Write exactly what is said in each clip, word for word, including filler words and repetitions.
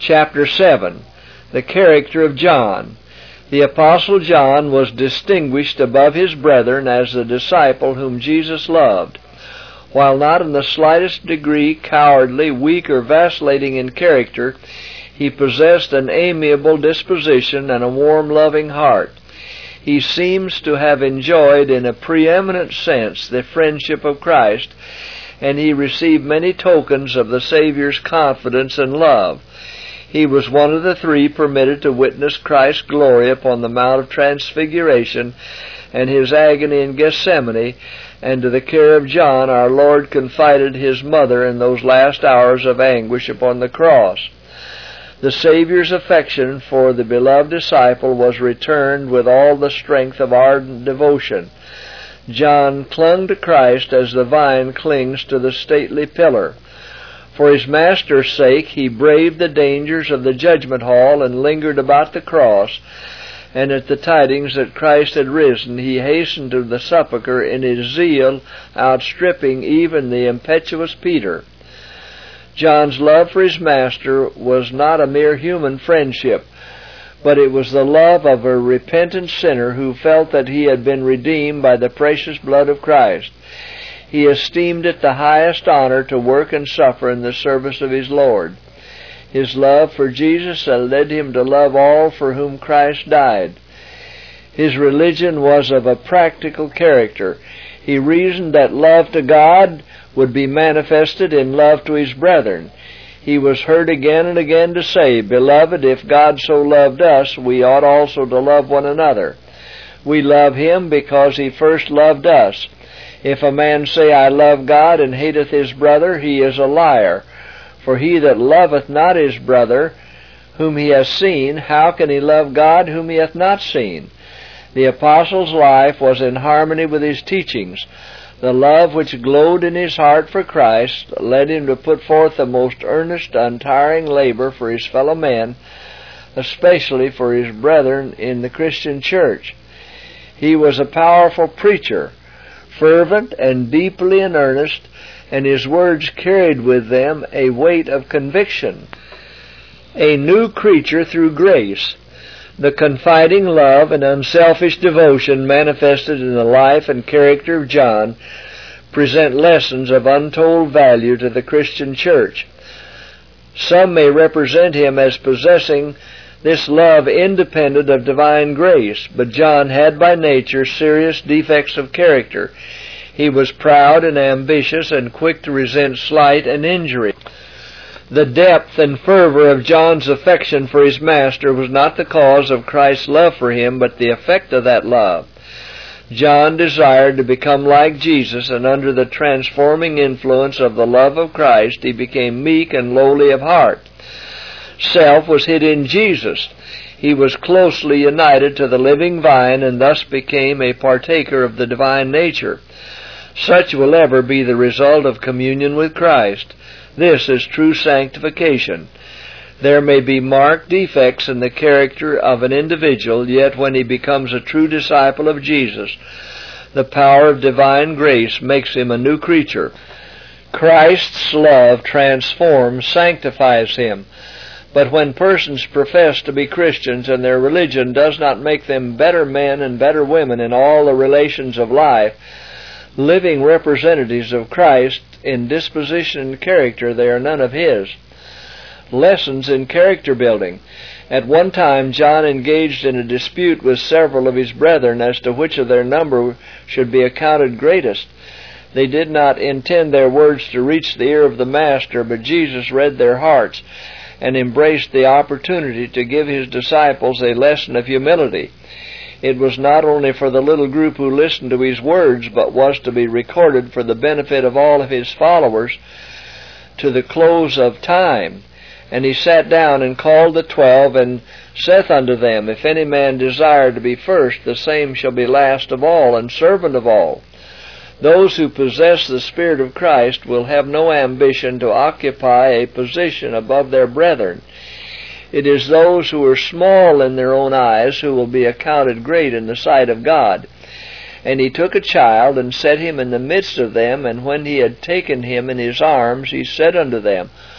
Chapter seven. The character of John. The Apostle John was distinguished above his brethren as the disciple whom Jesus loved. While not in the slightest degree cowardly, weak, or vacillating in character, he possessed an amiable disposition and a warm, loving heart. He seems to have enjoyed in a preeminent sense the friendship of Christ, and he received many tokens of the Savior's confidence and love. He was one of the three permitted to witness Christ's glory upon the Mount of Transfiguration and his agony in Gethsemane, and to the care of John our Lord confided his mother in those last hours of anguish upon the cross. The Savior's affection for the beloved disciple was returned with all the strength of ardent devotion. John clung to Christ as the vine clings to the stately pillar. For his Master's sake he braved the dangers of the judgment hall and lingered about the cross, and at the tidings that Christ had risen he hastened to the sepulchre in his zeal, outstripping even the impetuous Peter. John's love for his Master was not a mere human friendship, but it was the love of a repentant sinner who felt that he had been redeemed by the precious blood of Christ. He esteemed it the highest honor to work and suffer in the service of his Lord. His love for Jesus led him to love all for whom Christ died. His religion was of a practical character. He reasoned that love to God would be manifested in love to his brethren. He was heard again and again to say, "Beloved, if God so loved us, we ought also to love one another." We love him because he first loved us. If a man say, "I love God," and hateth his brother, he is a liar. For he that loveth not his brother, whom he hath seen, how can he love God whom he hath not seen? The Apostle's life was in harmony with his teachings. The love which glowed in his heart for Christ led him to put forth the most earnest, untiring labor for his fellow men, especially for his brethren in the Christian church. He was a powerful preacher, fervent and deeply in earnest, and his words carried with them a weight of conviction. A new creature through grace. The confiding love and unselfish devotion manifested in the life and character of John present lessons of untold value to the Christian church. Some may represent him as possessing this love independent of divine grace, but John had by nature serious defects of character. He was proud and ambitious and quick to resent slight and injury. The depth and fervor of John's affection for his Master was not the cause of Christ's love for him, but the effect of that love. John desired to become like Jesus, and under the transforming influence of the love of Christ, he became meek and lowly of heart. Self was hid in Jesus. He was closely united to the living vine, and thus became a partaker of the divine nature. Such will ever be the result of communion with Christ. This is true sanctification. There may be marked defects in the character of an individual, yet when he becomes a true disciple of Jesus, the power of divine grace makes him a new creature. Christ's love transforms, sanctifies him. But when persons profess to be Christians and their religion does not make them better men and better women in all the relations of life, living representatives of Christ in disposition and character, they are none of his. Lessons in character building. At one time John engaged in a dispute with several of his brethren as to which of their number should be accounted greatest. They did not intend their words to reach the ear of the Master, but Jesus read their hearts and embraced the opportunity to give his disciples a lesson of humility. It was not only for the little group who listened to his words, but was to be recorded for the benefit of all of his followers to the close of time. And he sat down and called the twelve, and saith unto them, If any man desire to be first, the same shall be last of all, and servant of all. Those who possess the Spirit of Christ will have no ambition to occupy a position above their brethren. It is those who are small in their own eyes who will be accounted great in the sight of God. And he took a child, and set him in the midst of them, and when he had taken him in his arms, he said unto them,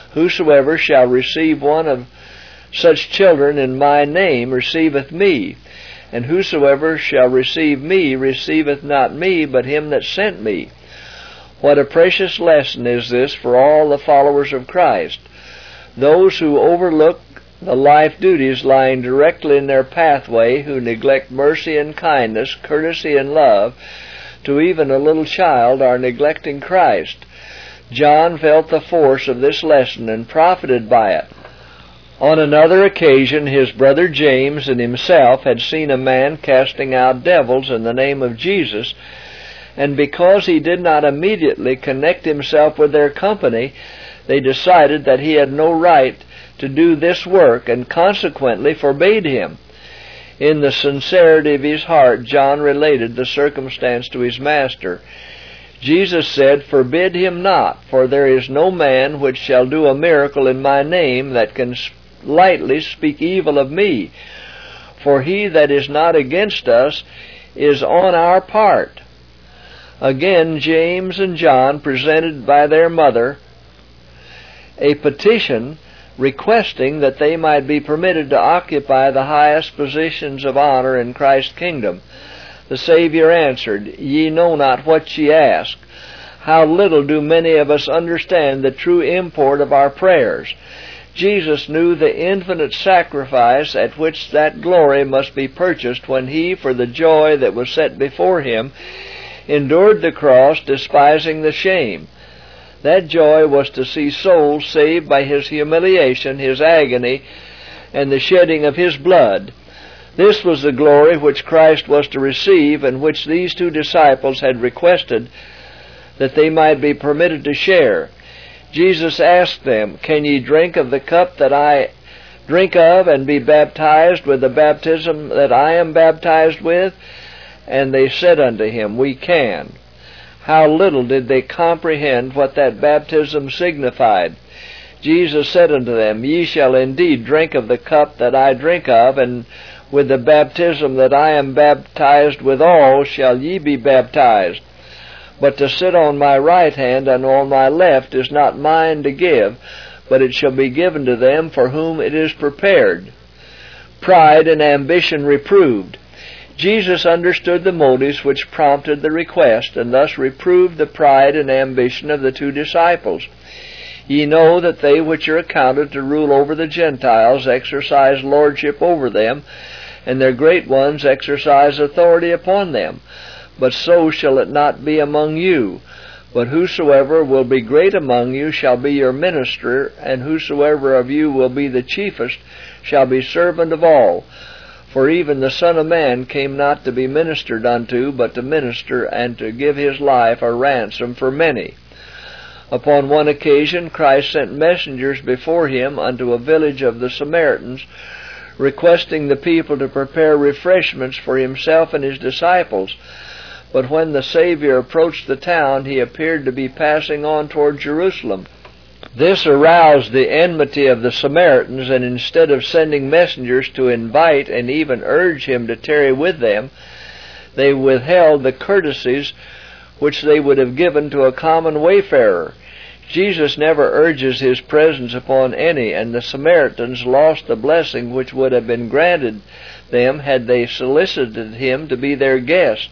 Whosoever shall receive one of such children in my name receiveth me, and whosoever shall receive me receiveth not me, but him that sent me. What a precious lesson is this for all the followers of Christ. Those who overlook the life duties lying directly in their pathway, who neglect mercy and kindness, courtesy and love, to even a little child, are neglecting Christ. John felt the force of this lesson and profited by it. On another occasion, his brother James and himself had seen a man casting out devils in the name of Jesus, and because he did not immediately connect himself with their company, they decided that he had no right to do this work, and consequently forbade him. In the sincerity of his heart, John related the circumstance to his master. Jesus said, "Forbid him not, for there is no man which shall do a miracle in my name that can lightly speak evil of me. For he that is not against us is on our part." Again, James and John presented by their mother a petition requesting that they might be permitted to occupy the highest positions of honor in Christ's kingdom. The Savior answered, "Ye know not what ye ask. How little do many of us understand the true import of our prayers." Jesus knew the infinite sacrifice at which that glory must be purchased when he, for the joy that was set before him, endured the cross, despising the shame. That joy was to see souls saved by his humiliation, his agony, and the shedding of his blood. This was the glory which Christ was to receive, and which these two disciples had requested that they might be permitted to share. Jesus asked them, "Can ye drink of the cup that I drink of, and be baptized with the baptism that I am baptized with?" And they said unto him, "We can." How little did they comprehend what that baptism signified. Jesus said unto them, "Ye shall indeed drink of the cup that I drink of, and with the baptism that I am baptized withal shall ye be baptized. But to sit on my right hand and on my left is not mine to give, but it shall be given to them for whom it is prepared." Pride and ambition reproved. Jesus understood the motives which prompted the request, and thus reproved the pride and ambition of the two disciples. "Ye know that they which are accounted to rule over the Gentiles exercise lordship over them, and their great ones exercise authority upon them. But so shall it not be among you. But whosoever will be great among you shall be your minister, and whosoever of you will be the chiefest shall be servant of all. For even the Son of Man came not to be ministered unto, but to minister and to give his life a ransom for many." Upon one occasion Christ sent messengers before him unto a village of the Samaritans, requesting the people to prepare refreshments for himself and his disciples. But when the Savior approached the town, he appeared to be passing on toward Jerusalem. This aroused the enmity of the Samaritans, and instead of sending messengers to invite and even urge him to tarry with them, they withheld the courtesies which they would have given to a common wayfarer. Jesus never urges his presence upon any, and the Samaritans lost the blessing which would have been granted them had they solicited him to be their guest.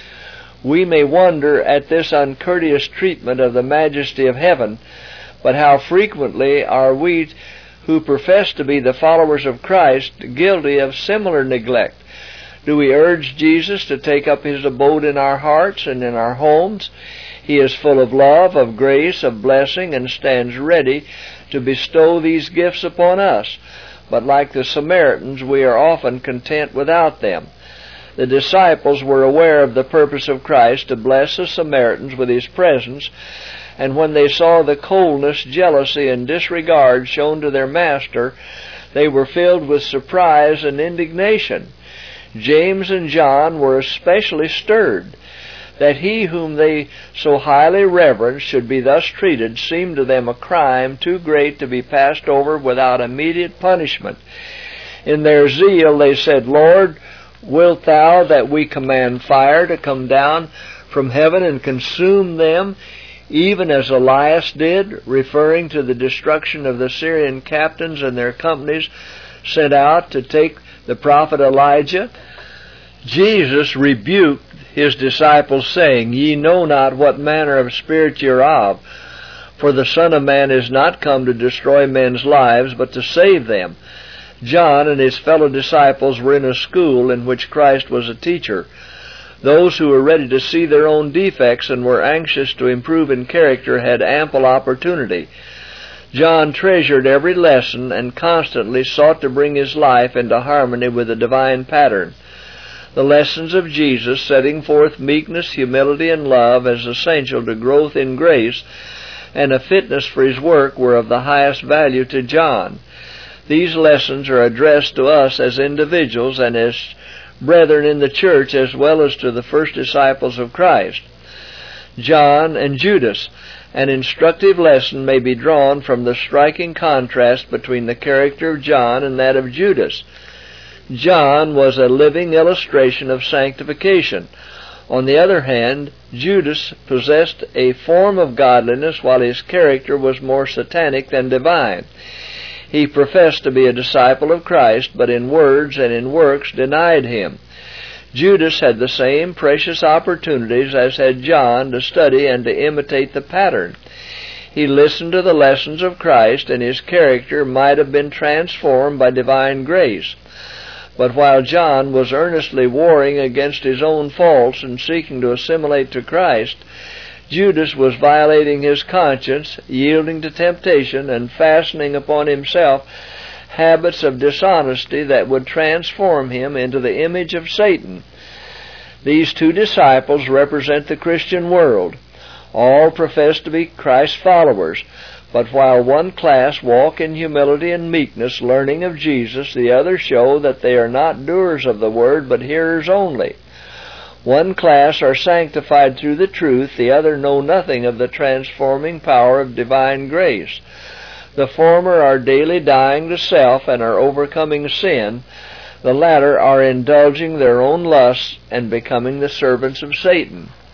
We may wonder at this uncourteous treatment of the majesty of heaven, but how frequently are we who profess to be the followers of Christ guilty of similar neglect? Do we urge Jesus to take up his abode in our hearts and in our homes? He is full of love, of grace, of blessing, and stands ready to bestow these gifts upon us. But like the Samaritans, we are often content without them. The disciples were aware of the purpose of Christ to bless the Samaritans with his presence, and when they saw the coldness, jealousy, and disregard shown to their master, they were filled with surprise and indignation. James and John were especially stirred. That he whom they so highly reverenced should be thus treated seemed to them a crime too great to be passed over without immediate punishment. In their zeal they said, "Lord, wilt thou that we command fire to come down from heaven and consume them?" even as Elias did, referring to the destruction of the Syrian captains and their companies sent out to take the prophet Elijah. Jesus rebuked his disciples, saying, Ye know not what manner of spirit ye are of, for the Son of Man is not come to destroy men's lives, but to save them. John and his fellow disciples were in a school in which Christ was a teacher. Those who were ready to see their own defects and were anxious to improve in character had ample opportunity. John treasured every lesson and constantly sought to bring his life into harmony with the divine pattern. The lessons of Jesus, setting forth meekness, humility, and love as essential to growth in grace and a fitness for his work, were of the highest value to John. These lessons are addressed to us as individuals and as brethren in the church, as well as to the first disciples of Christ. John and Judas. An instructive lesson may be drawn from the striking contrast between the character of John and that of Judas. John was a living illustration of sanctification. On the other hand, Judas possessed a form of godliness, while his character was more satanic than divine. He professed to be a disciple of Christ, but in words and in works denied him. Judas had the same precious opportunities as had John to study and to imitate the pattern. He listened to the lessons of Christ, and his character might have been transformed by divine grace. But while John was earnestly warring against his own faults and seeking to assimilate to Christ, Judas was violating his conscience, yielding to temptation, and fastening upon himself habits of dishonesty that would transform him into the image of Satan. These two disciples represent the Christian world. All profess to be Christ's followers, but while one class walk in humility and meekness, learning of Jesus, the other show that they are not doers of the word, but hearers only. One class are sanctified through the truth, the other know nothing of the transforming power of divine grace. The former are daily dying to self and are overcoming sin. The latter are indulging their own lusts and becoming the servants of Satan.